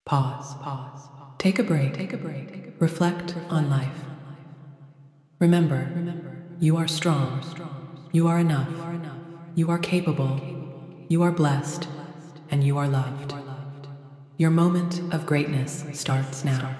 Pause. Take a break. Reflect on life. Remember, you are strong. You are enough. You are capable. You are blessed. And you are loved. Your moment of greatness starts now.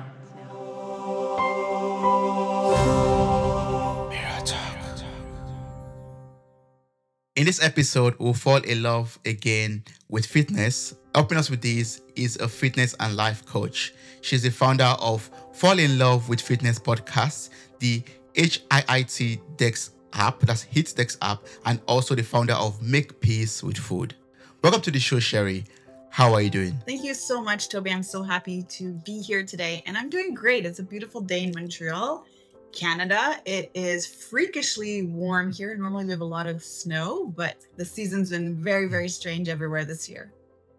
In this episode, we'll fall in love again with fitness. Helping us with this is a fitness and life coach. She's the founder of Fall in Love with Fitness podcast, the HIIT Dex app, that's HIT Dex app, and also the founder of Make Peace with Food. Welcome to the show, Sherry. How are you doing? Thank you so much, Toby. I'm so happy to be here today, and I'm doing great. It's a beautiful day in Montreal, Canada. It is freakishly warm here. Normally we have a lot of snow, but the season's been very, very strange everywhere this year.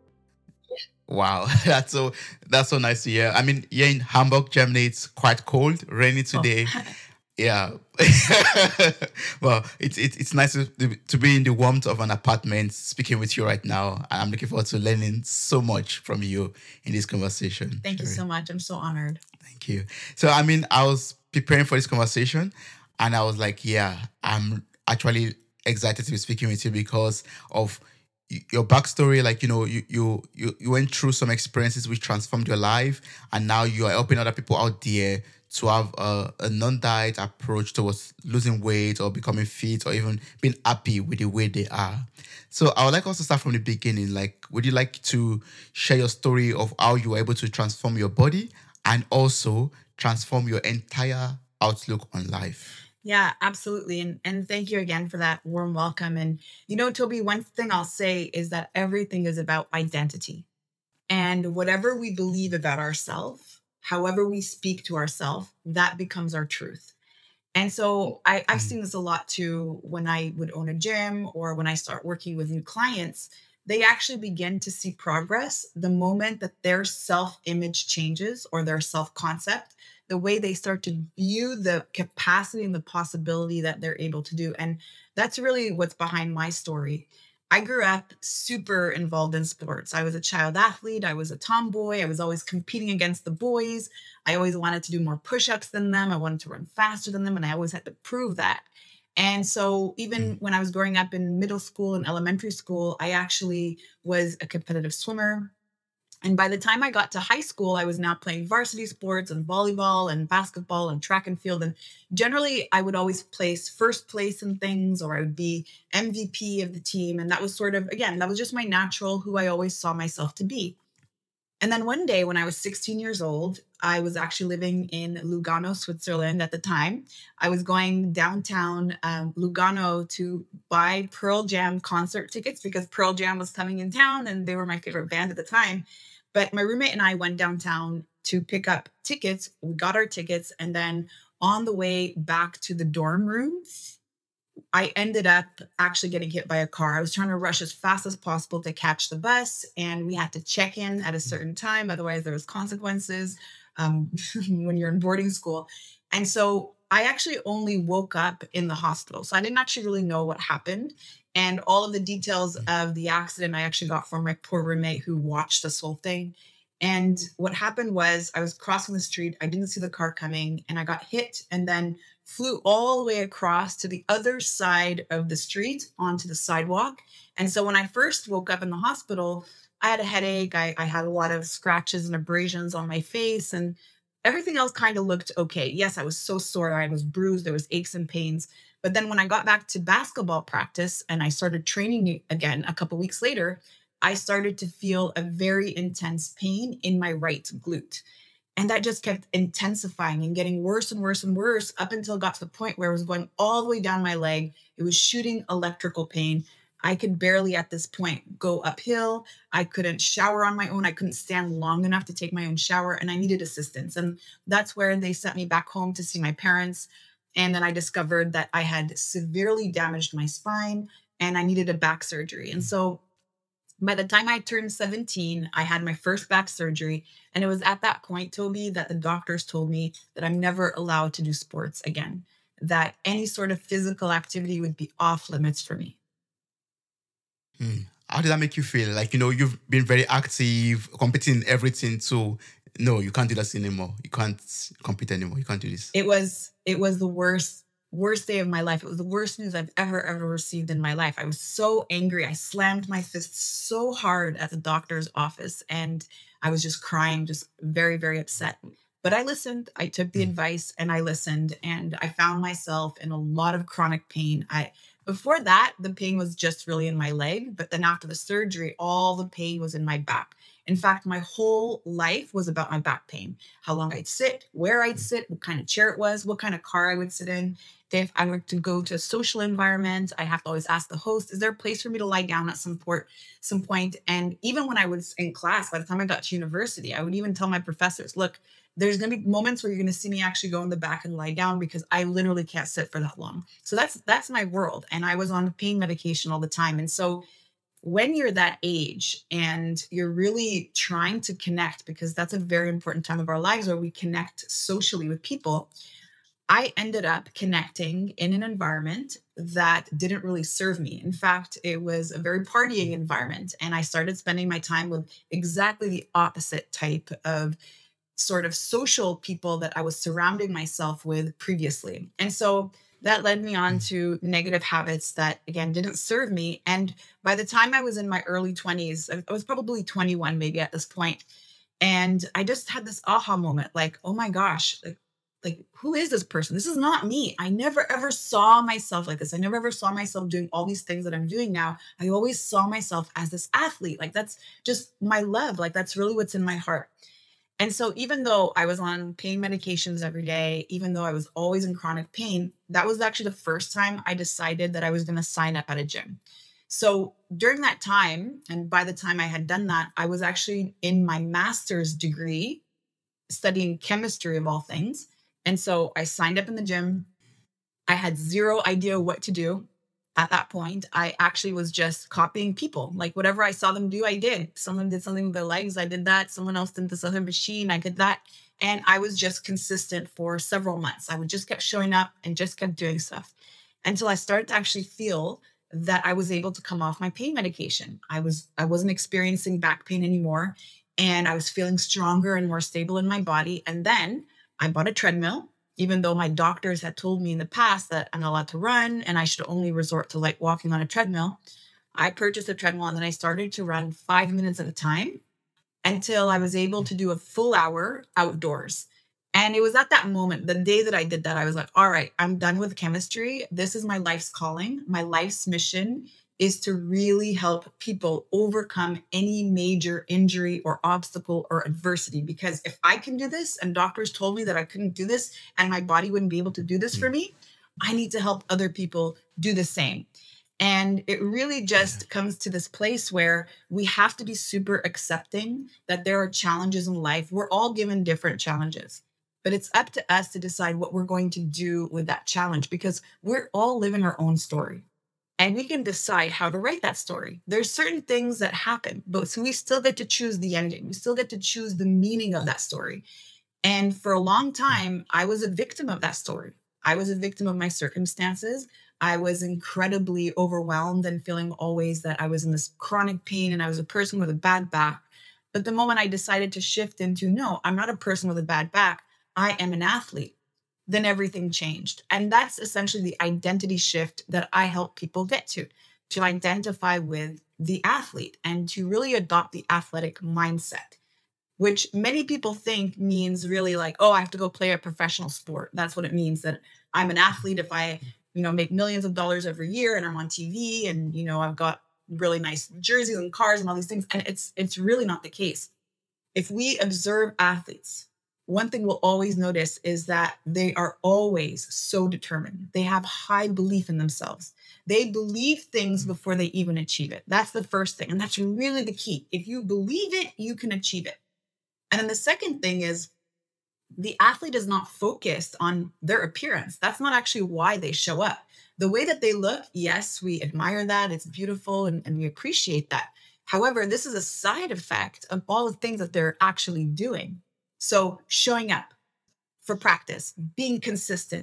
Wow, that's so nice to hear. I mean, here in Hamburg, Germany, it's quite cold, rainy today. Yeah. Well, it's nice to be in the warmth of an apartment speaking with you right now. I'm looking forward to learning so much from you in this conversation. Thank you so much. I'm so honored. Thank you. So, I mean, I was preparing for this conversation and I was like, yeah, I'm actually excited to be speaking with you because of your backstory. Like, you went through some experiences which transformed your life, and now you are helping other people out there to have a non-diet approach towards losing weight or becoming fit or even being happy with the way they are. So I would like us to start from the beginning. Like, would you like to share your story of how you were able to transform your body and also transform your entire outlook on life? Yeah, absolutely. And thank you again for that warm welcome. And Toby, one thing I'll say is that everything is about identity. And whatever we believe about ourselves, however we speak to ourselves, that becomes our truth. And so I've seen this a lot too when I would own a gym or when I start working with new clients. They actually begin to see progress the moment that their self image changes or their self concept, the way they start to view the capacity and the possibility that they're able to do. And that's really what's behind my story. I grew up super involved in sports. I was a child athlete. I was a tomboy. I was always competing against the boys. I always wanted to do more push-ups than them. I wanted to run faster than them, and I always had to prove that. And so even when I was growing up in middle school and elementary school, I actually was a competitive swimmer. And by the time I got to high school, I was now playing varsity sports and volleyball and basketball and track and field. And generally, I would always place first place in things, or I would be MVP of the team. And that was sort of, again, that was just my natural, who I always saw myself to be. And then one day when I was 16 years old, I was actually living in Lugano, Switzerland at the time. I was going downtown Lugano to buy Pearl Jam concert tickets because Pearl Jam was coming in town and they were my favorite band at the time. But my roommate and I went downtown to pick up tickets. We got our tickets. And then on the way back to the dorm room, I ended up actually getting hit by a car. I was trying to rush as fast as possible to catch the bus, and we had to check in at a certain time. Otherwise, there was consequences when you're in boarding school. And so I actually only woke up in the hospital. So I didn't actually really know what happened. And all of the details of the accident I actually got from my poor roommate who watched this whole thing. And what happened was I was crossing the street. I didn't see the car coming and I got hit and then flew all the way across to the other side of the street onto the sidewalk. And so when I first woke up in the hospital, I had a headache. I had a lot of scratches and abrasions on my face, and everything else kind of looked okay. Yes, I was so sore. I was bruised. There was aches and pains. But then when I got back to basketball practice and I started training again a couple weeks later, I started to feel a very intense pain in my right glute. And that just kept intensifying and getting worse and worse and worse up until it got to the point where it was going all the way down my leg. It was shooting electrical pain. I could barely at this point go uphill. I couldn't shower on my own. I couldn't stand long enough to take my own shower, and I needed assistance. And that's where they sent me back home to see my parents. And then I discovered that I had severely damaged my spine and I needed a back surgery. And so by the time I turned 17, I had my first back surgery. And it was at that point, Toby, that the doctors told me that I'm never allowed to do sports again, that any sort of physical activity would be off limits for me. How did that make you feel? Like, you've been very active, competing in everything. So, no, you can't do this anymore. You can't compete anymore. You can't do this. It was the worst day of my life. It was the worst news I've ever received in my life. I was so angry. I slammed my fist so hard at the doctor's office, and I was just crying, just very, very upset. But I listened. I took the Mm. advice and I listened, and I found myself in a lot of chronic pain. I Before that, the pain was just really in my leg, but then after the surgery, all the pain was in my back. In fact, my whole life was about my back pain, how long I'd sit, where I'd sit, what kind of chair it was, what kind of car I would sit in. If I were to go to a social environment, I have to always ask the host, is there a place for me to lie down at some point? And even when I was in class, by the time I got to university, I would even tell my professors, look, there's going to be moments where you're going to see me actually go in the back and lie down because I literally can't sit for that long. So that's my world. And I was on pain medication all the time. And so when you're that age and you're really trying to connect, because that's a very important time of our lives where we connect socially with people, I ended up connecting in an environment that didn't really serve me. In fact, it was a very partying environment. And I started spending my time with exactly the opposite type of sort of social people that I was surrounding myself with previously. And so that led me on Mm. to negative habits that, again, didn't serve me. And by the time I was in my early 20s, I was probably 21 maybe at this point, and I just had this aha moment like, oh my gosh, like who is this person? This is not me. I never ever saw myself like this. I never ever saw myself doing all these things that I'm doing now. I always saw myself as this athlete. Like that's just my love. Like that's really what's in my heart. And so even though I was on pain medications every day, even though I was always in chronic pain, that was actually the first time I decided that I was going to sign up at a gym. So during that time, and by the time I had done that, I was actually in my master's degree studying chemistry of all things. And so I signed up in the gym. I had zero idea what to do at that point. I actually was just copying people. Like whatever I saw them do, I did. Someone did something with their legs, I did that. Someone else did this other machine, I did that. And I was just consistent for several months. I would just kept showing up and just kept doing stuff until I started to actually feel that I was able to come off my pain medication. I wasn't experiencing back pain anymore, and I was feeling stronger and more stable in my body. And then I bought a treadmill, even though my doctors had told me in the past that I'm not allowed to run and I should only resort to like walking on a treadmill. I purchased a treadmill and then I started to run 5 minutes at a time until I was able to do a full hour outdoors. And it was at that moment, the day that I did that, I was like, all right, I'm done with chemistry. This is my life's calling. My life's mission is to really help people overcome any major injury or obstacle or adversity. Because if I can do this, and doctors told me that I couldn't do this, and my body wouldn't be able to do this for Mm. me, I need to help other people do the same. And it really Yeah. just comes to this place where we have to be super accepting that there are challenges in life. We're all given different challenges, but it's up to us to decide what we're going to do with that challenge because we're all living our own story. And we can decide how to write that story. There's certain things that happen, but so we still get to choose the ending. We still get to choose the meaning of that story. And for a long Mm. time, I was a victim of that story. I was a victim of my circumstances. I was incredibly overwhelmed and feeling always that I was in this chronic pain and I was a person with a bad back. But the moment I decided to shift into, no, I'm not a person with a bad back, I am an athlete, then everything changed. And that's essentially the identity shift that I help people get to identify with the athlete and to really adopt the athletic mindset, which many people think means really like, oh, I have to go play a professional sport. That's what it means, that I'm an athlete if I, make millions of dollars every year and I'm on TV and, I've got really nice jerseys and cars and all these things. And it's really not the case. If we observe athletes, one thing we'll always notice is that they are always so determined. They have high belief in themselves. They believe things before they even achieve it. That's the first thing. And that's really the key. If you believe it, you can achieve it. And then the second thing is the athlete is not focused on their appearance. That's not actually why they show up. The way that they look, yes, we admire that. It's beautiful and we appreciate that. However, this is a side effect of all the things that they're actually doing. So showing up for practice, being consistent,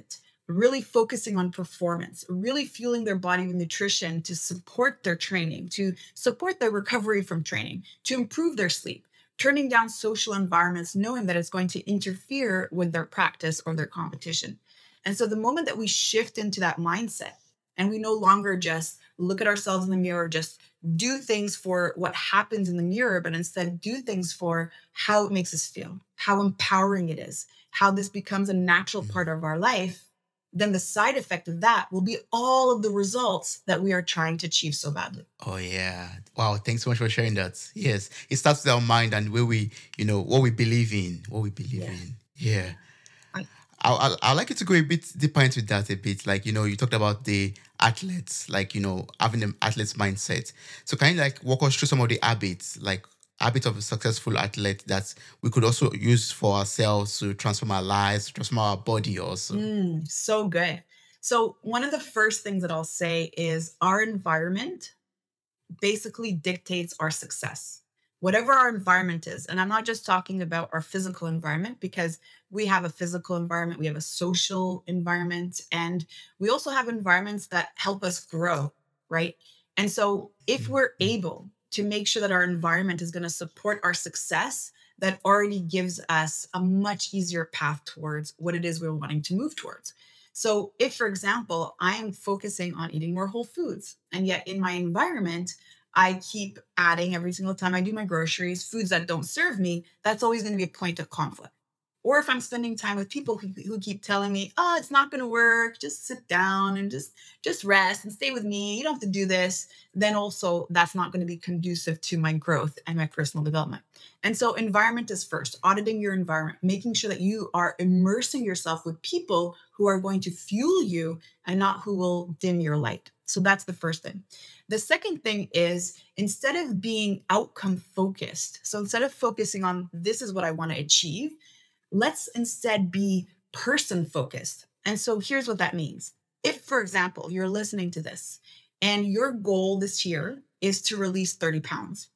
really focusing on performance, really fueling their body with nutrition to support their training, to support their recovery from training, to improve their sleep, turning down social environments, knowing that it's going to interfere with their practice or their competition. And so the moment that we shift into that mindset and we no longer just look at ourselves in the mirror, just do things for what happens in the mirror, but instead do things for how it makes us feel, how empowering it is, how this becomes a natural Mm. part of our life, then the side effect of that will be all of the results that we are trying to achieve so badly. Oh yeah. Wow. Thanks so much for sharing that. Yes. It starts with our mind and where we, what we believe in, what we believe Yeah. in. Yeah. Yeah. I- I'd like you to go a bit deeper into that a bit. Like, you talked about the athletes, like, having the athlete's mindset. So can you like walk us through some of the habits, like habits of a successful athlete that we could also use for ourselves to transform our lives, to transform our body also? So good. So, one of the first things that I'll say is our environment basically dictates our success. Whatever our environment is, and I'm not just talking about our physical environment because we have a physical environment, we have a social environment, and we also have environments that help us grow, right? And so, if we're Mm. able to make sure that our environment is going to support our success, that already gives us a much easier path towards what it is we're wanting to move towards. So, if, for example, I'm focusing on eating more whole foods, and yet in my environment, I keep adding every single time I do my groceries, foods that don't serve me, that's always going to be a point of conflict. Or if I'm spending time with people who keep telling me, oh, it's not going to work, just sit down and just rest and stay with me. You don't have to do this. Then also that's not going to be conducive to my growth and my personal development. And so environment is first, auditing your environment, making sure that you are immersing yourself with people who are going to fuel you and not who will dim your light. So that's the first thing. The second thing is instead of being outcome focused, so instead of focusing on this is what I want to achieve, let's instead be person focused. And so here's what that means. If, for example, you're listening to this and your goal this year is to release 30 pounds.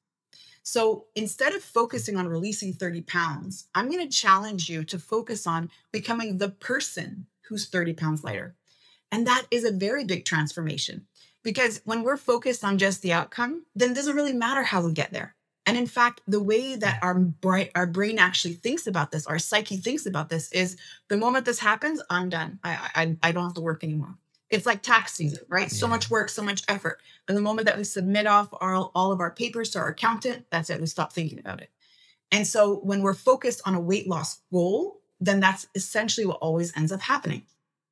So instead of focusing on releasing 30 pounds, I'm going to challenge you to focus on becoming the person who's 30 pounds lighter. And that is a very big transformation because when we're focused on just the outcome, then it doesn't really matter how we get there. And in fact, the way that our brain actually thinks about this, our psyche thinks about this is the moment this happens, I'm done. I don't have to work anymore. It's like tax season, right? So Yeah. much work, so much effort. And the moment that we submit off all of our papers to our accountant, that's it. We stop thinking about it. And so when we're focused on a weight loss goal, then that's essentially what always ends up happening.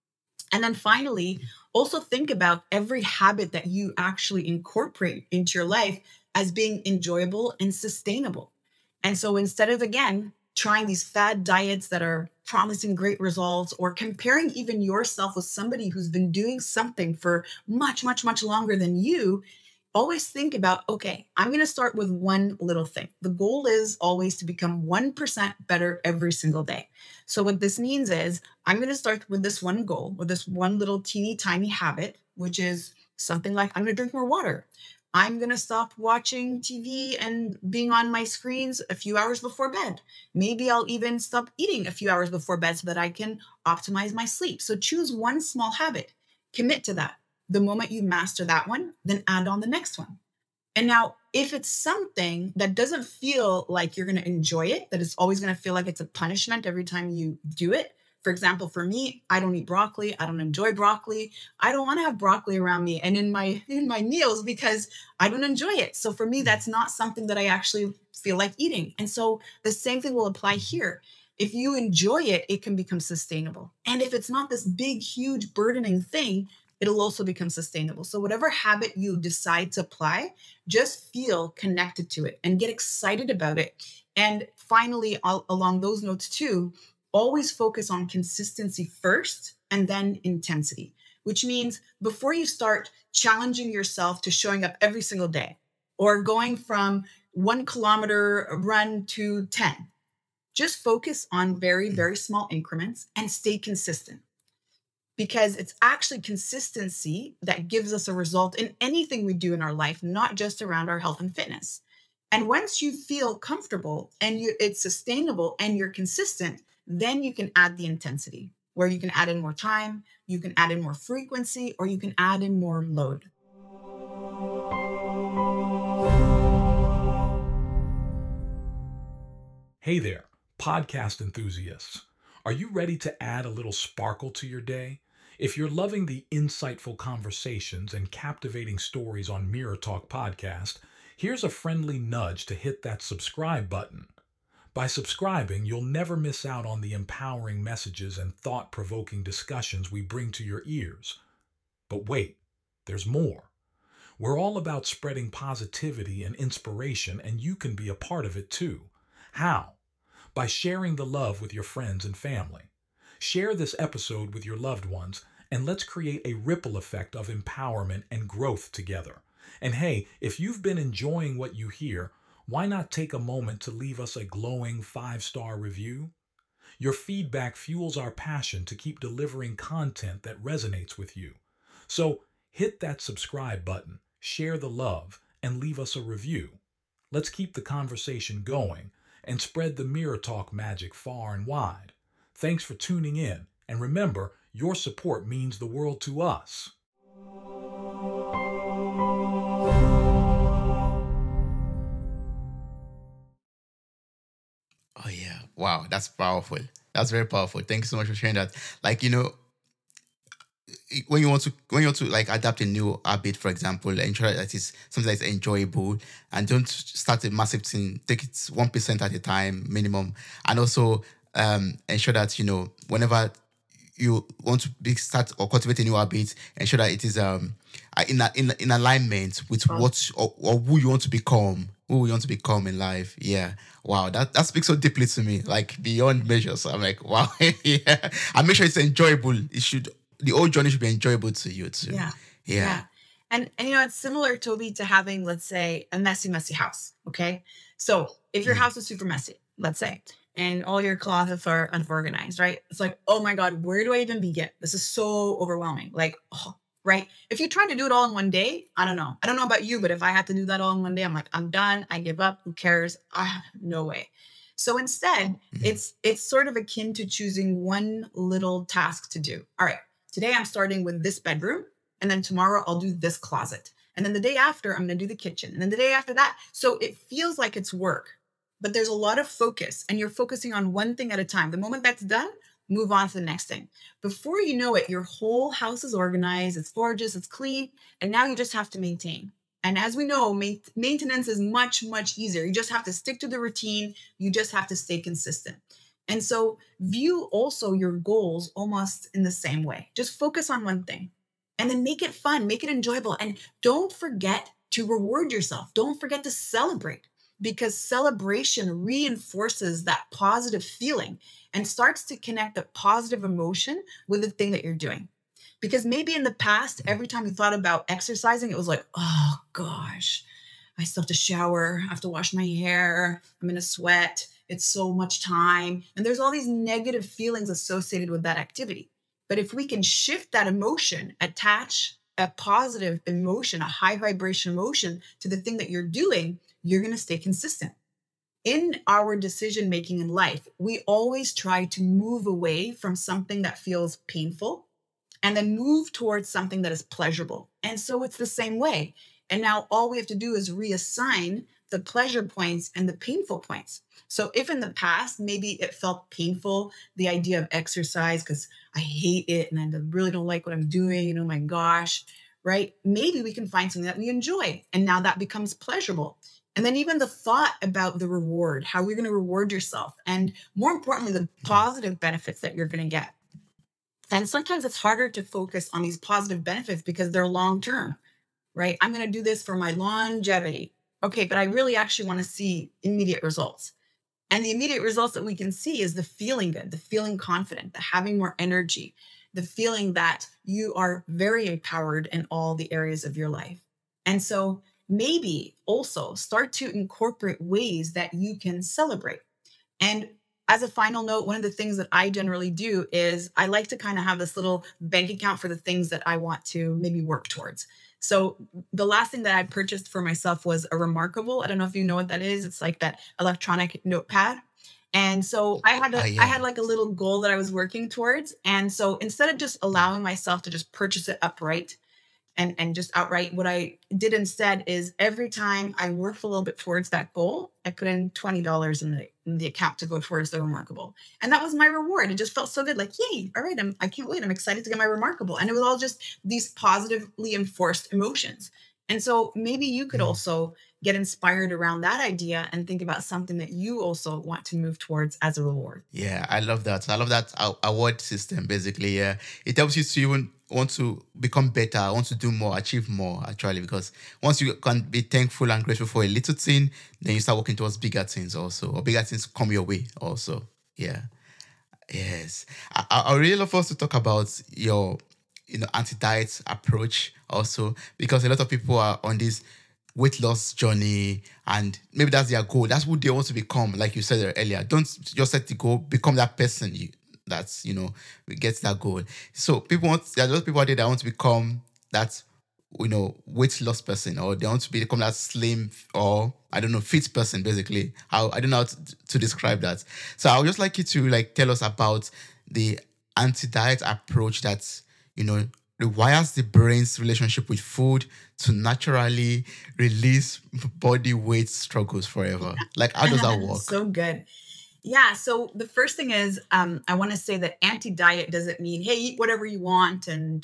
And then finally, also think about every habit that you actually incorporate into your life as being enjoyable and sustainable. And so instead of, again, trying these fad diets that are promising great results or comparing even yourself with somebody who's been doing something for much, much, much longer than you, always think about, okay, I'm going to start with one little thing. The goal is always to become 1% better every single day. So what this means is I'm going to start with this one goal, with this one little teeny tiny habit, which is something like I'm going to drink more water. I'm going to stop watching TV and being on my screens a few hours before bed. Maybe I'll even stop eating a few hours before bed so that I can optimize my sleep. So choose one small habit, commit to that. The moment you master that one, then add on the next one. And now, if it's something that doesn't feel like you're going to enjoy it, that it's always going to feel like it's a punishment every time you do it. For example, for me, I don't eat broccoli. I don't enjoy broccoli. I don't want to have broccoli around me and in my meals because I don't enjoy it. So for me, that's not something that I actually feel like eating. And so the same thing will apply here. If you enjoy it, it can become sustainable. And if it's not this big, huge, burdening thing, it'll also become sustainable. So whatever habit you decide to apply, just feel connected to it and get excited about it. And finally, along those notes too, always focus on consistency first and then intensity, which means before you start challenging yourself to showing up every single day or going from 1 kilometer run to 10, just focus on very, very small increments and stay consistent because it's actually consistency that gives us a result in anything we do in our life, not just around our health and fitness. And once you feel comfortable and it's sustainable and you're consistent, then you can add the intensity. where you can add in more time, you can add in more frequency, or you can add in more load. Hey there, podcast enthusiasts. Are you ready to add a little sparkle to your day? If you're loving the insightful conversations and captivating stories on Mirror Talk Podcast, here's a friendly nudge to hit that subscribe button. By subscribing, you'll never miss out on the empowering messages and thought provoking discussions we bring to your ears. But wait, there's more. We're all about spreading positivity and inspiration, and you can be a part of it too. How? By sharing the love with your friends and family. Share this episode with your loved ones, and let's create a ripple effect of empowerment and growth together. And hey, if you've been enjoying what you hear, why not take a moment to leave us a glowing 5-star review? Your feedback fuels our passion to keep delivering content that resonates with you. So hit that subscribe button, share the love, and leave us a review. Let's keep the conversation going and spread the Mirror Talk magic far and wide. Thanks for tuning in, and remember, your support means the world to us. Oh yeah. Wow, that's powerful. That's very powerful. Thank you so much for sharing that. Like, when you want to like adapt a new habit, for example, ensure that it's something that's enjoyable, and don't start a massive thing. Take it 1% at a time minimum, and also ensure that whenever you want to start or cultivate a new habit, ensure that it is in alignment with what or who you want to become, in life. Yeah. Wow, that speaks so deeply to me, like beyond measures. I'm like, wow. Yeah, and make sure it's enjoyable. The whole journey should be enjoyable to you too. Yeah. Yeah. And it's similar, Toby, to having, let's say, a messy house. Okay. So if your house is super messy, let's say, and all your closets are unorganized, right? It's like, oh my God, where do I even begin? This is so overwhelming. Like, right? If you try to do it all in one day, I don't know. I don't know about you, but if I had to do that all in one day, I'm like, I'm done. I give up. Who cares? No way. So instead, it's sort of akin to choosing one little task to do. All right, today I'm starting with this bedroom, and then tomorrow I'll do this closet. And then the day after, I'm going to do the kitchen. And then the day after that. So it feels like it's work, but there's a lot of focus, and you're focusing on one thing at a time. The moment that's done, move on to the next thing. Before you know it, your whole house is organized, it's gorgeous, it's clean, and now you just have to maintain. And as we know, maintenance is much, much easier. You just have to stick to the routine. You just have to stay consistent. And so view also your goals almost in the same way. Just focus on one thing and then make it fun, make it enjoyable. And don't forget to reward yourself. Don't forget to celebrate, because celebration reinforces that positive feeling and starts to connect the positive emotion with the thing that you're doing. Because maybe in the past, every time you thought about exercising, it was like, oh gosh, I still have to shower, I have to wash my hair, I'm in a sweat, it's so much time. And there's all these negative feelings associated with that activity. But if we can shift that emotion, attach a positive emotion, a high vibration emotion to the thing that you're doing, you're going to stay consistent. In our decision making in life, we always try to move away from something that feels painful and then move towards something that is pleasurable. And so it's the same way. And now all we have to do is reassign the pleasure points and the painful points. So if in the past, maybe it felt painful, the idea of exercise, because I hate it and I really don't like what I'm doing, and oh my gosh, right? Maybe we can find something that we enjoy. And now that becomes pleasurable. And then even the thought about the reward, how you're going to reward yourself, and more importantly, the positive benefits that you're going to get. And sometimes it's harder to focus on these positive benefits because they're long-term, right? I'm going to do this for my longevity. Okay, but I really actually want to see immediate results. And the immediate results that we can see is the feeling good, the feeling confident, the having more energy, the feeling that you are very empowered in all the areas of your life. And so maybe also start to incorporate ways that you can celebrate. And as a final note, one of the things that I generally do is I like to kind of have this little bank account for the things that I want to maybe work towards. So the last thing that I purchased for myself was a Remarkable. I don't know if you know what that is. It's like that electronic notepad. And so I Yeah. had like a little goal that I was working towards. And so instead of just allowing myself to just purchase it upright and just outright, what I did instead is every time I worked a little bit towards that goal, I put in $20 in the account to go towards the remarkable. And that was my reward. It just felt so good. Like, yay, all right, I can't wait. I'm excited to get my remarkable. And it was all just these positively enforced emotions. And so maybe you could Mm. also get inspired around that idea and think about something that you also want to move towards as a reward. Yeah, I love that. I love that award system. Basically, yeah, it helps you to even want to become better, want to do more, achieve more. Actually, because once you can be thankful and grateful for a little thing, then you start working towards bigger things also, or bigger things come your way also. Yeah. Yes, I really love us to talk about your, anti-diet approach also, because a lot of people are on this weight loss journey, and maybe that's their goal. That's who they want to become. Like you said earlier, don't just set the goal, become that person. That's get that goal. So there are a lot of people out there that want to become that weight loss person, or they want to become that slim, or I don't know, fit person. Basically, I don't know how to describe that. So I would just like you to like tell us about the anti-diet approach that rewires the brain's relationship with food to naturally release body weight struggles forever. Like, how does that work? So good. Yeah. So the first thing is, I want to say that anti-diet doesn't mean, hey, eat whatever you want and,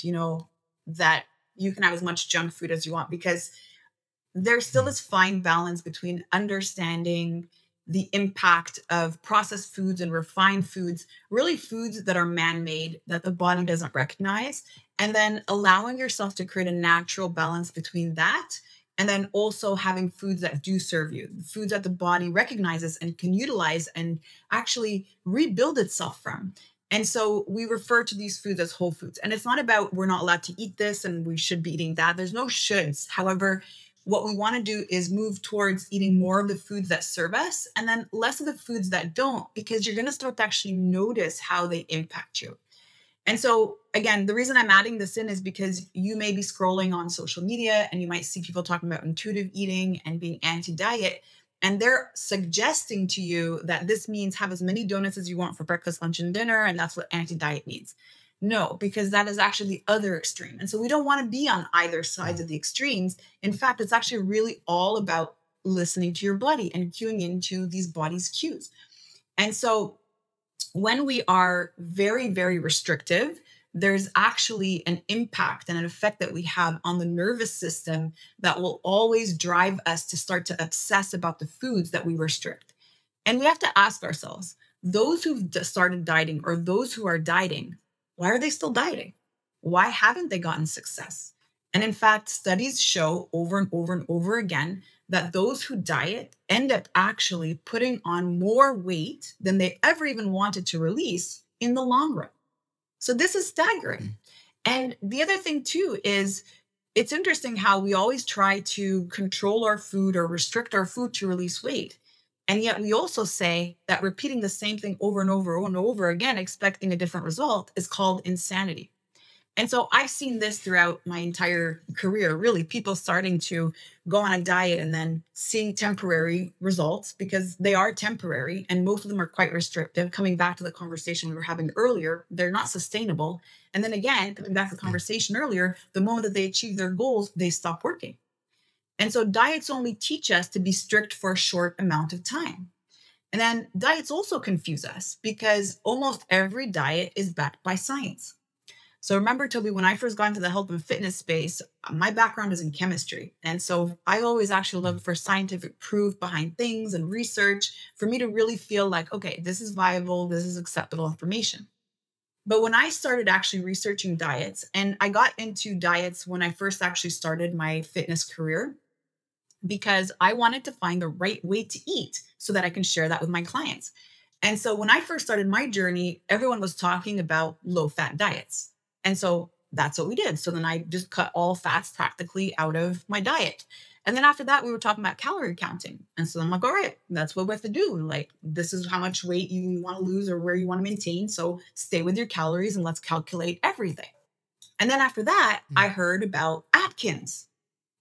that you can have as much junk food as you want, because there's still Mm, this fine balance between understanding the impact of processed foods and refined foods, really foods that are man-made that the body doesn't recognize, and then allowing yourself to create a natural balance between that. And then also having foods that do serve you, foods that the body recognizes and can utilize and actually rebuild itself from. And so we refer to these foods as whole foods. And it's not about we're not allowed to eat this and we should be eating that. There's no shoulds. However, what we want to do is move towards eating more of the foods that serve us and then less of the foods that don't, because you're going to start to actually notice how they impact you. And so, again, the reason I'm adding this in is because you may be scrolling on social media and you might see people talking about intuitive eating and being anti diet. And they're suggesting to you that this means have as many donuts as you want for breakfast, lunch, and dinner. And that's what anti diet means. No, because that is actually the other extreme. And so we don't want to be on either sides mm, of the extremes. In fact, it's actually really all about listening to your body and cueing into these body's cues. And so when we are very, very restrictive, there's actually an impact and an effect that we have on the nervous system that will always drive us to start to obsess about the foods that we restrict. And we have to ask ourselves, those who've started dieting or those who are dieting, why are they still dieting? Why haven't they gotten success? And in fact, studies show over and over and over again that those who diet end up actually putting on more weight than they ever even wanted to release in the long run. So this is staggering. mm, And the other thing too is it's interesting how we always try to control our food or restrict our food to release weight. And yet we also say that repeating the same thing over and over and over again, expecting a different result, is called insanity. And so I've seen this throughout my entire career, really, people starting to go on a diet and then seeing temporary results because they are temporary and most of them are quite restrictive. Coming back to the conversation we were having earlier, they're not sustainable. And then again, coming back to the mm. conversation earlier, the moment that they achieve their goals, they stop working. And so diets only teach us to be strict for a short amount of time. And then diets also confuse us because almost every diet is backed by science. So remember, Toby, when I first got into the health and fitness space, my background is in chemistry. And so I always actually Mm. look for scientific proof behind things and research for me to really feel like, okay, this is viable, this is acceptable information. But when I started actually researching diets, and I got into diets when I first actually started my fitness career, because I wanted to find the right way to eat so that I can share that with my clients. And so when I first started my journey, everyone was talking about low fat diets. And so that's what we did. So then I just cut all fats practically out of my diet. And then after that, we were talking about calorie counting. And so I'm like, all right, that's what we have to do. Like, this is how much weight you want to lose or where you want to maintain. So stay with your calories and let's calculate everything. And then after that, Mm. I heard about Atkins.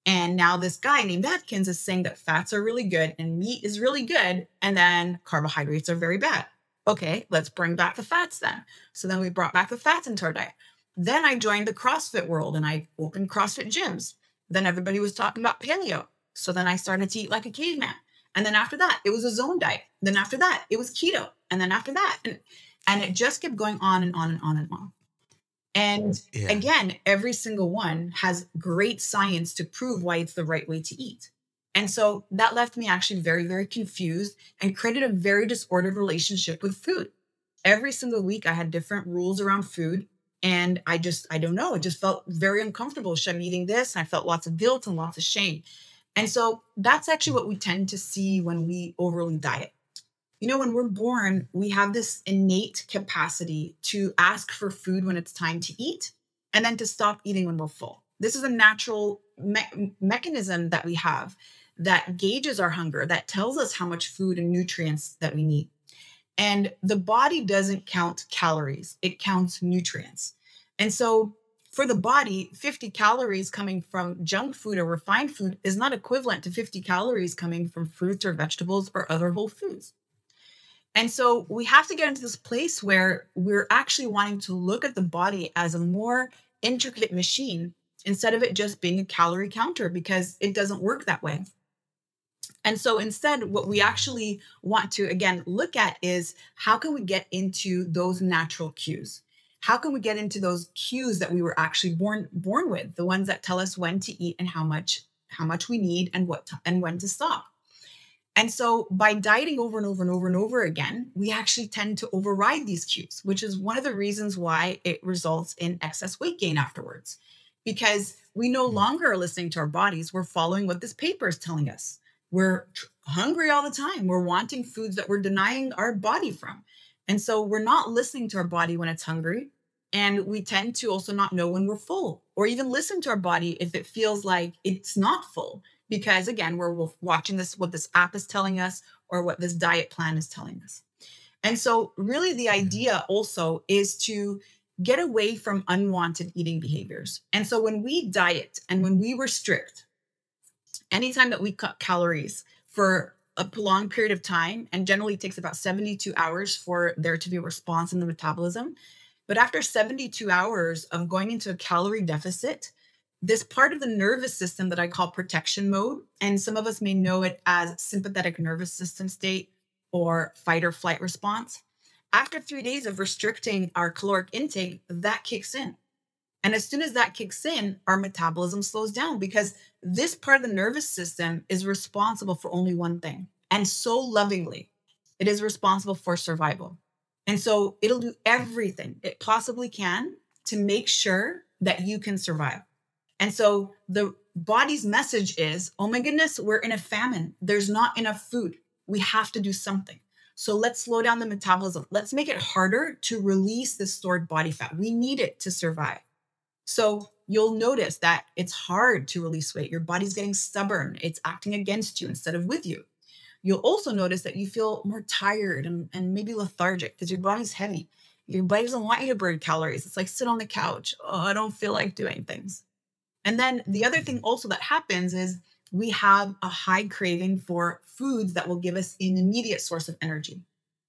And now this guy named Atkins is saying that fats are really good and meat is really good, and then carbohydrates are very bad. Okay, let's bring back the fats then. So then we brought back the fats into our diet. Then I joined the CrossFit world and I opened CrossFit gyms. Then everybody was talking about paleo. So then I started to eat like a caveman. And then after that, it was a zone diet. Then after that, it was keto. And then after that, and it just kept going on and on and on and on. And Yeah. again, every single one has great science to prove why it's the right way to eat. And so that left me actually very, very confused and created a very disordered relationship with food. Every single week, I had different rules around food. And I don't know, it just felt very uncomfortable. Should I be eating this? And I felt lots of guilt and lots of shame. And so that's actually what we tend to see when we overly diet. You know, when we're born, we have this innate capacity to ask for food when it's time to eat and then to stop eating when we're full. This is a natural mechanism that we have that gauges our hunger, that tells us how much food and nutrients that we need. And the body doesn't count calories, it counts nutrients. And so for the body, 50 calories coming from junk food or refined food is not equivalent to 50 calories coming from fruits or vegetables or other whole foods. And so we have to get into this place where we're actually wanting to look at the body as a more intricate machine instead of it just being a calorie counter, because it doesn't work that way. And so instead, what we actually want to, again, look at is how can we get into those natural cues? How can we get into those cues that we were actually born with, the ones that tell us when to eat and how much we need and and when to stop? And so by dieting over and over and over and over again, we actually tend to override these cues, which is one of the reasons why it results in excess weight gain afterwards, because we no longer are listening to our bodies. We're following what this paper is telling us. We're hungry all the time. We're wanting foods that we're denying our body from. And so we're not listening to our body when it's hungry. And we tend to also not know when we're full, or even listen to our body if it feels like it's not full. Because again, we're watching what this app is telling us or what this diet plan is telling us. And so really the idea also is to get away from unwanted eating behaviors. And so when we diet and when we restrict, anytime that we cut calories for a prolonged period of time, and generally takes about 72 hours for there to be a response in the metabolism. But after 72 hours of going into a calorie deficit, this part of the nervous system that I call protection mode, and some of us may know it as sympathetic nervous system state or fight or flight response. After 3 days of restricting our caloric intake, that kicks in. And as soon as that kicks in, our metabolism slows down, because this part of the nervous system is responsible for only one thing. And so lovingly, it is responsible for survival. And so it'll do everything it possibly can to make sure that you can survive. And so the body's message is, oh my goodness, we're in a famine. There's not enough food. We have to do something. So let's slow down the metabolism. Let's make it harder to release the stored body fat. We need it to survive. So you'll notice that it's hard to release weight. Your body's getting stubborn. It's acting against you instead of with you. You'll also notice that you feel more tired and maybe lethargic because your body's heavy. Your body doesn't want you to burn calories. It's like, sit on the couch. Oh, I don't feel like doing things. And then the other thing also that happens is we have a high craving for foods that will give us an immediate source of energy.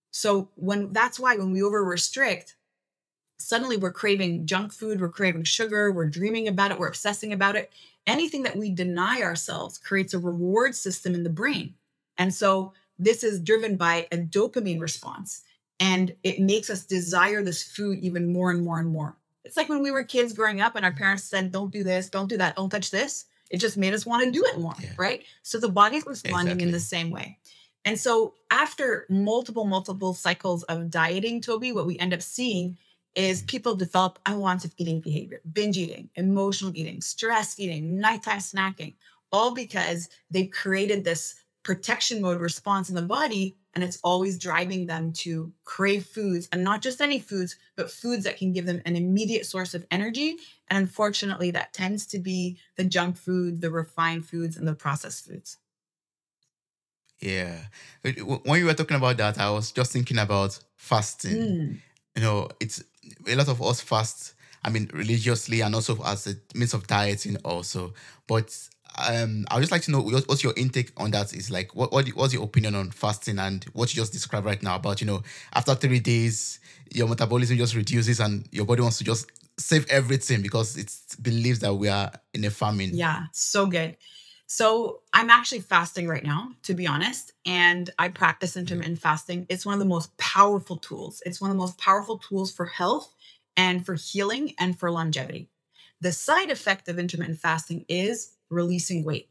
So that's why when we over restrict, suddenly we're craving junk food, we're craving sugar, we're dreaming about it, we're obsessing about it. Anything that we deny ourselves creates a reward system in the brain. And so this is driven by a dopamine response, and it makes us desire this food even more and more and more. It's like when we were kids growing up and our parents said, don't do this, don't do that, don't touch this. It just made us want to do it more, right? So the body's responding in the same way. And so after multiple cycles of dieting, Toby, what we end up seeing is people develop unwanted eating behavior, binge eating, emotional eating, stress eating, nighttime snacking, all because they've created this protection mode response in the body, and it's always driving them to crave foods, and not just any foods, but foods that can give them an immediate source of energy. And unfortunately, that tends to be the junk food, the refined foods, and the processed foods. Yeah. When you were talking about that, I was just thinking about fasting. You know, it's a lot of us fast, I mean, religiously and also as a means of dieting also. But I would just like to know what's your intake on that is like. What's your opinion on fasting and what you just described right now about, after 3 days, your metabolism just reduces and your body wants to just save everything because it believes that we are in a famine. Yeah, so good. So I'm actually fasting right now, to be honest, and I practice intermittent fasting. It's one of the most powerful tools. It's one of the most powerful tools for health and for healing and for longevity. The side effect of intermittent fasting is releasing weight.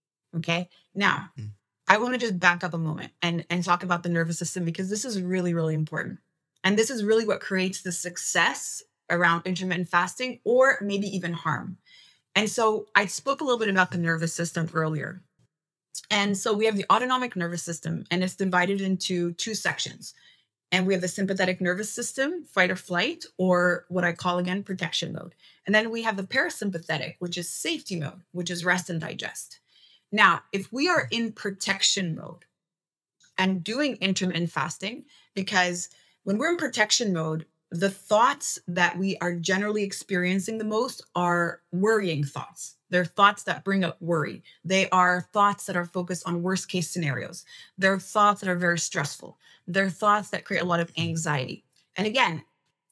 Okay. Now, Mm. I want to just back up a moment and talk about the nervous system because this is really, really important. And this is really what creates the success around intermittent fasting or maybe even harm. And so I spoke a little bit about the nervous system earlier. And so we have the autonomic nervous system, and it's divided into two sections. And we have the sympathetic nervous system, fight or flight, or what I call again, protection mode. And then we have the parasympathetic, which is safety mode, which is rest and digest. Now, if we are in protection mode and doing intermittent fasting, because when we're in protection mode, the thoughts that we are generally experiencing the most are worrying thoughts. They're thoughts that bring up worry. They are thoughts that are focused on worst case scenarios. They're thoughts that are very stressful. They're thoughts that create a lot of anxiety. And again,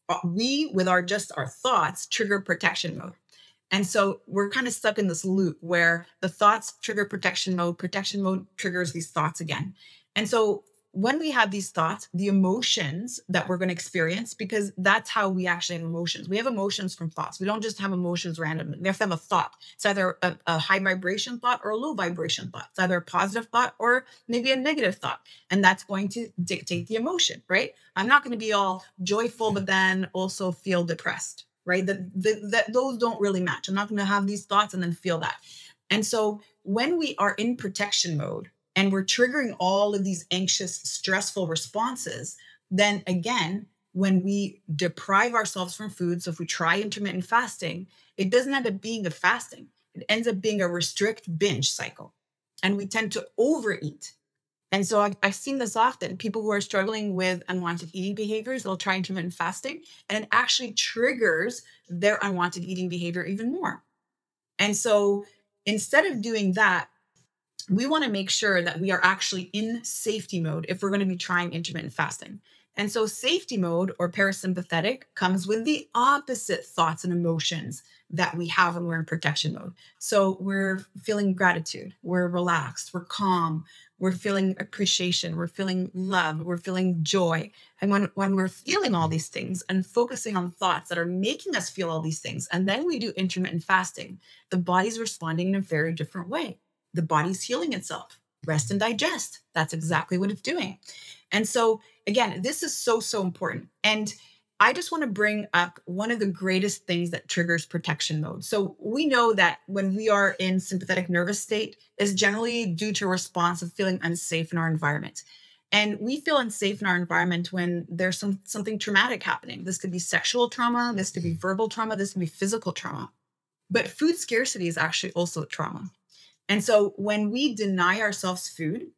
we, with our thoughts, trigger protection mode. And so we're kind of stuck in this loop where the thoughts trigger protection mode triggers these thoughts again. And so when we have these thoughts, the emotions that we're going to experience, because that's how we actually have emotions. We have emotions from thoughts. We don't just have emotions randomly. We have to have a thought. It's either a high vibration thought or a low vibration thought. It's either a positive thought or maybe a negative thought. And that's going to dictate the emotion, right? I'm not going to be all joyful, but then also feel depressed, right? That those don't really match. I'm not going to have these thoughts and then feel that. And so when we are in protection mode, and we're triggering all of these anxious, stressful responses, then again, when we deprive ourselves from food, so if we try intermittent fasting, it doesn't end up being a fasting. It ends up being a restrict binge cycle. And we tend to overeat. And so I've seen this often. People who are struggling with unwanted eating behaviors, they'll try intermittent fasting, and it actually triggers their unwanted eating behavior even more. And so instead of doing that, we want to make sure that we are actually in safety mode if we're going to be trying intermittent fasting. And so safety mode or parasympathetic comes with the opposite thoughts and emotions that we have when we're in protection mode. So we're feeling gratitude, we're relaxed, we're calm, we're feeling appreciation, we're feeling love, we're feeling joy. And when we're feeling all these things and focusing on thoughts that are making us feel all these things, and then we do intermittent fasting, the body's responding in a very different way. The body's healing itself. Rest and digest. That's exactly what it's doing. And so, again, this is so, so important. And I just want to bring up one of the greatest things that triggers protection mode. So we know that when we are in sympathetic nervous state, is generally due to a response of feeling unsafe in our environment. And we feel unsafe in our environment when there's something traumatic happening. This could be sexual trauma. This could be verbal trauma. This could be physical trauma. But food scarcity is actually also trauma. And so when we deny ourselves food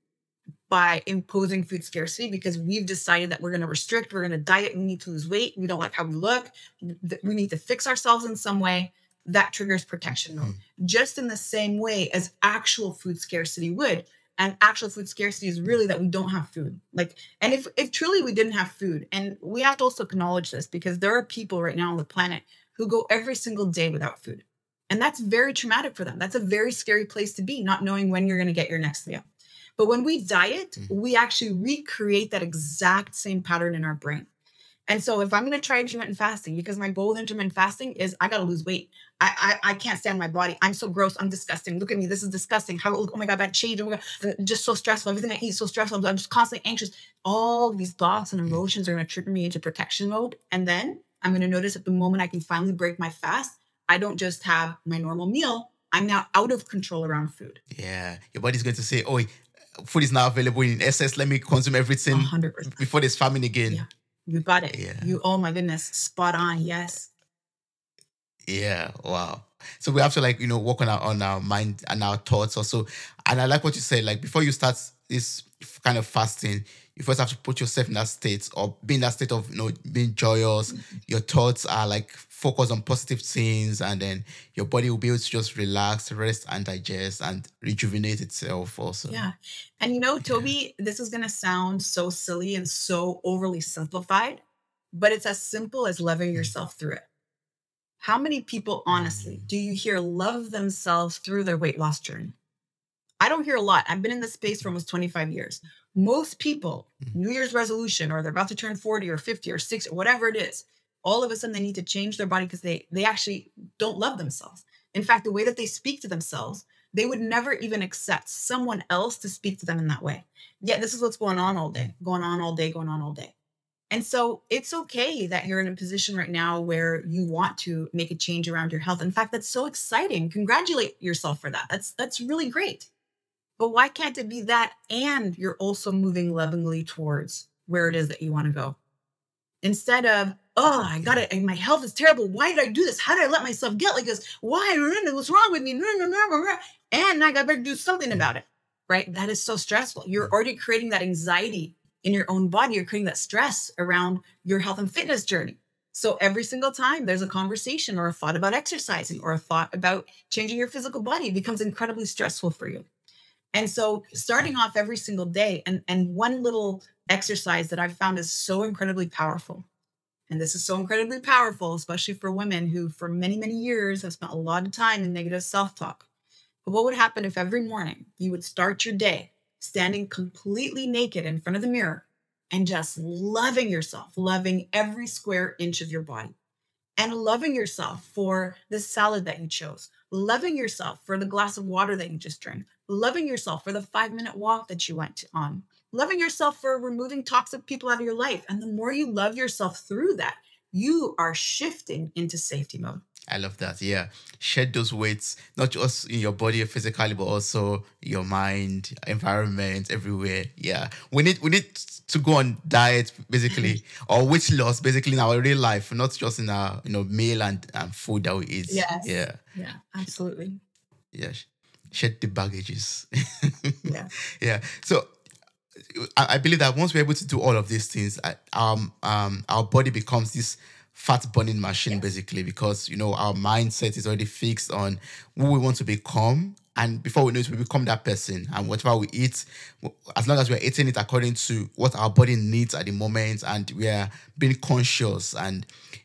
by imposing food scarcity because we've decided that we're going to restrict, we're going to diet, we need to lose weight, we don't like how we look, we need to fix ourselves in some way, that triggers protection mode. Just in the same way as actual food scarcity would. And actual food scarcity is really that we don't have food. And if truly we didn't have food, and we have to also acknowledge this because there are people right now on the planet who go every single day without food. And that's very traumatic for them. That's a very scary place to be, not knowing when you're going to get your next meal. But when we diet, we actually recreate that exact same pattern in our brain. And so if I'm going to try intermittent fasting, because my goal with intermittent fasting is I got to lose weight. I can't stand my body. I'm so gross. I'm disgusting. Look at me. This is disgusting. Oh my God, bad change. Oh my God, just so stressful. Everything I eat is so stressful. I'm just constantly anxious. All these thoughts and emotions are going to trigger me into protection mode. And then I'm going to notice at the moment I can finally break my fast, I don't just have my normal meal. I'm now out of control around food. Yeah. Your body's going to say, oh, food is now available in excess. Let me consume everything 100%. before there's famine again. Yeah. You got it. Yeah. Oh my goodness. Spot on. Yes. Yeah. Wow. So we have to work on our mind and our thoughts also. And I like what you said, before you start this kind of fasting, you first have to put yourself in that state or be in that state of, being joyous. Your thoughts are like focused on positive things, and then your body will be able to just relax, rest, and digest and rejuvenate itself also. Yeah. And Toby, this is going to sound so silly and so overly simplified, but it's as simple as loving yourself through it. How many people, honestly, do you hear love themselves through their weight loss journey? I don't hear a lot. I've been in this space for almost 25 years. Most people, New Year's resolution, or they're about to turn 40 or 50 or 60, whatever it is, all of a sudden they need to change their body because they actually don't love themselves. In fact, the way that they speak to themselves, they would never even accept someone else to speak to them in that way. Yet this is what's going on all day, going on all day, going on all day. And so it's okay that you're in a position right now where you want to make a change around your health. In fact, that's so exciting. Congratulate yourself for that. That's really great. But why can't it be that and you're also moving lovingly towards where it is that you want to go? Instead of, oh, I got it, and my health is terrible. Why did I do this? How did I let myself get like this? Why? What's wrong with me? And I got to do something about it, right? That is so stressful. You're already creating that anxiety in your own body. You're creating that stress around your health and fitness journey. So every single time there's a conversation or a thought about exercising or a thought about changing your physical body, it becomes incredibly stressful for you. And so starting off every single day, and one little exercise that I've found is so incredibly powerful. And this is so incredibly powerful, especially for women who for many, many years have spent a lot of time in negative self-talk. But what would happen if every morning you would start your day standing completely naked in front of the mirror and just loving yourself, loving every square inch of your body, and loving yourself for the salad that you chose, loving yourself for the glass of water that you just drank, loving yourself for the 5-minute walk that you went on, loving yourself for removing toxic people out of your life. And the more you love yourself through that, you are shifting into safety mode. I love that. Yeah. Shed those weights, not just in your body physically, but also your mind, environment, everywhere. Yeah. We need to go on diet basically, or weight loss basically in our real life, not just in our meal and food that we eat. Yes. Yeah. Yeah, absolutely. Yeah. Shed the baggages. Yeah. Yeah. So I believe that once we're able to do all of these things, our body becomes this fat burning machine, basically, because our mindset is already fixed on who we want to become, and before we know it, we become that person. And whatever we eat, as long as we're eating it according to what our body needs at the moment, and we are being conscious and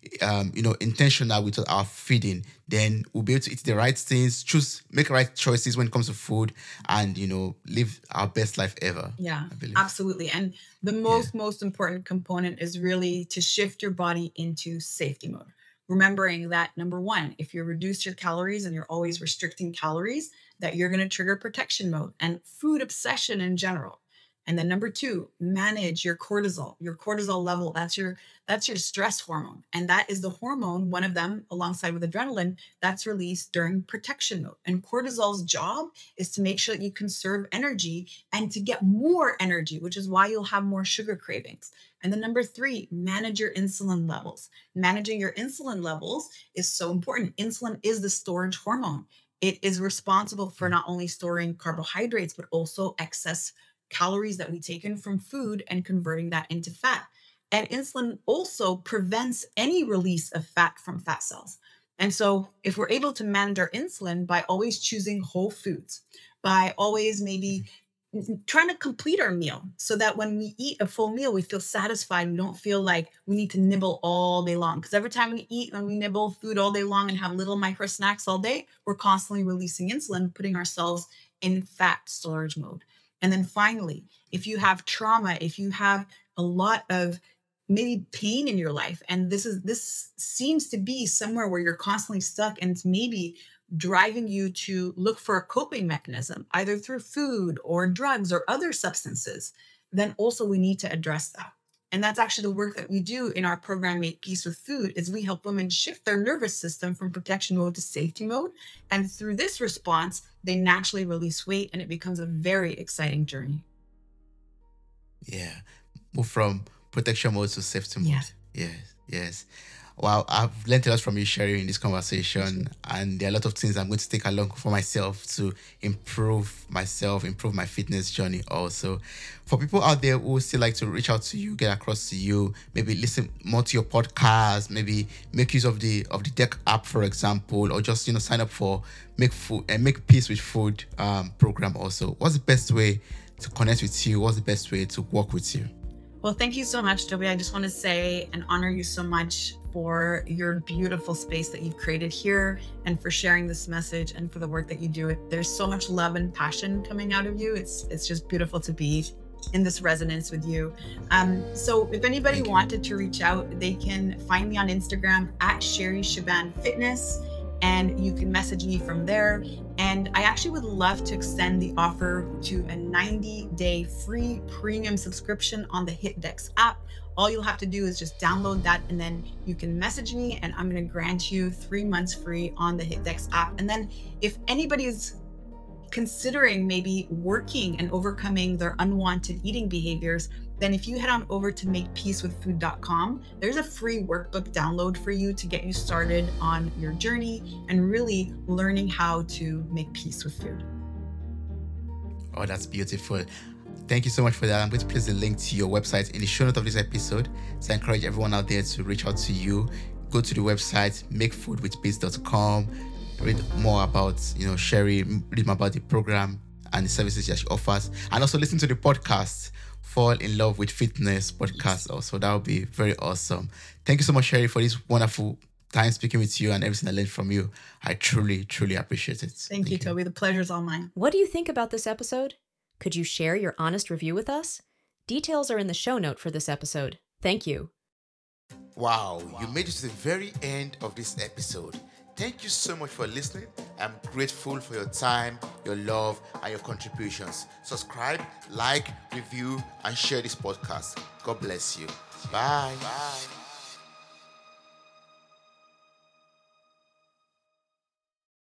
intentional with our feeding, then we'll be able to eat the right things, make right choices when it comes to food, and live our best life ever. Yeah, I believe. absolutely. And the most important component is really to shift your body into safety mode. Remembering that, number one, if you reduce your calories and you're always restricting calories, that you're going to trigger protection mode and food obsession in general. And then number two, manage your cortisol level. That's your stress hormone. And that is the hormone, one of them alongside with adrenaline, that's released during protection mode. And cortisol's job is to make sure that you conserve energy and to get more energy, which is why you'll have more sugar cravings. And then number three, manage your insulin levels. Managing your insulin levels is so important. Insulin is the storage hormone. It is responsible for not only storing carbohydrates, but also excess calories that we take in from food and converting that into fat. And insulin also prevents any release of fat from fat cells. And so if we're able to manage our insulin by always choosing whole foods, by always maybe trying to complete our meal so that when we eat a full meal, we feel satisfied. We don't feel like we need to nibble all day long. Because every time we eat and we nibble food all day long and have little micro snacks all day, we're constantly releasing insulin, putting ourselves in fat storage mode. And then finally, if you have trauma, if you have a lot of maybe pain in your life, and this seems to be somewhere where you're constantly stuck and it's maybe driving you to look for a coping mechanism, either through food or drugs or other substances, then also we need to address that. And that's actually the work that we do in our program, Make Peace with Food, is we help women shift their nervous system from protection mode to safety mode. And through this response, they naturally release weight and it becomes a very exciting journey. Yeah. Move from protection mode to safety mode. Yes. Yes. Wow, I've learned a lot from you, Sherry, in this conversation, and there are a lot of things I'm going to take along for myself to improve myself, improve my fitness journey. Also, for people out there who still like to reach out to you, get across to you, maybe listen more to your podcast, maybe make use of the Deck app, for example, or just sign up for Make Food and Make Peace with Food program. Also, what's the best way to connect with you? What's the best way to work with you? Well, thank you so much, Toby. I just want to say and honor you so much for your beautiful space that you've created here and for sharing this message and for the work that you do. There's so much love and passion coming out of you. It's just beautiful to be in this resonance with you. So if anybody wanted to reach out, they can find me on Instagram at Sherry Shaban Fitness, and you can message me from there. And I actually would love to extend the offer to a 90-day free premium subscription on the HitDex app. All you'll have to do is just download that, and then you can message me, and I'm going to grant you 3 months free on the HitDex app. And then if anybody is considering maybe working and overcoming their unwanted eating behaviors, then if you head on over to makepeacewithfood.com, there's a free workbook download for you to get you started on your journey and really learning how to make peace with food. Oh, that's beautiful. Thank you so much for that. I'm going to place the link to your website in the show note of this episode. So I encourage everyone out there to reach out to you. Go to the website, makefoodwithpeace.com. Read more about, Sherry, read more about the program and the services that she offers. And also listen to the podcast, Fall in Love with Fitness podcast also. That would be very awesome. Thank you so much, Sherry, for this wonderful time speaking with you and everything I learned from you. I truly, truly appreciate it. Thank you, Toby. The pleasure's all mine. What do you think about this episode? Could you share your honest review with us? Details are in the show note for this episode. Thank you. Wow, you made it to the very end of this episode. Thank you so much for listening. I'm grateful for your time, your love, and your contributions. Subscribe, like, review, and share this podcast. God bless you. Bye. Bye.